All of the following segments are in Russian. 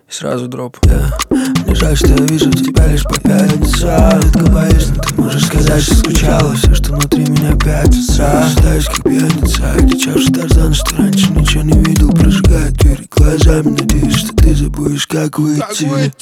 и сразу дроп. Мне жаль, что я вижу тебя лишь по пятницам. Редко боюсь, но ты можешь сказать, что скучала. Все, что внутри меня пятится. Считаюсь как пьяница, кричавший Тарзан, что раньше ничего не видел. Прожигает двери глазами, надеюсь, что ты забудешь, как выйти.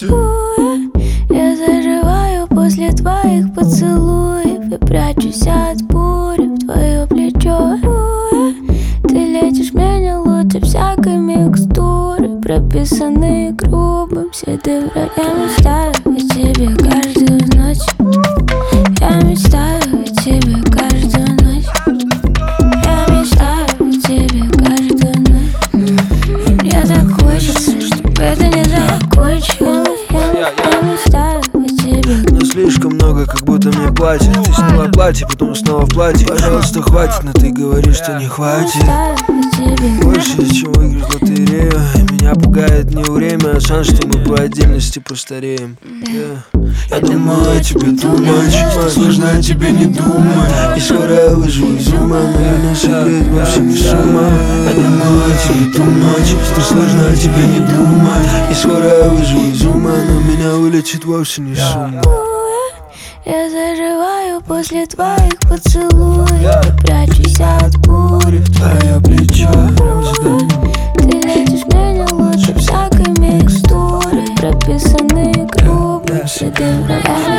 Я заживаю после твоих поцелуев и прячусь от бури в твое плечо. Ты лечишь меня лучше всякой микстуры, прописанные грубым шедевром. Я мечтаю о тебе каждую ночь. Я мечтаю о тебе каждую ночь. Я мечтаю о тебе каждую ночь. Мне так хочется, чтобы это не закончилось. Я мечтаю о тебе. Но слишком много, как будто мне платят. Ты сняла платье, потом снова в платье. Пожалуйста, хватит, но ты говоришь, что не хватит. Больше, чем выиграть в лотерею. Меня пугает не время, а шанс, что мы по отдельности постареем. Я думаю о тебе too much, сложно о тебе не думать. И скоро я выживу из ума, но меня согреет вовсе не сумма. Я думаю о тебе too much, что сложно о тебе не думать. И скоро я выживу из ума, но меня вылечит вовсе не сумма. Я заживаю после твоих поцелуев, прячусь от бури в твое плечо. Ты лечишь меня лучше всякой микстуры, прописанные грубым шедевром.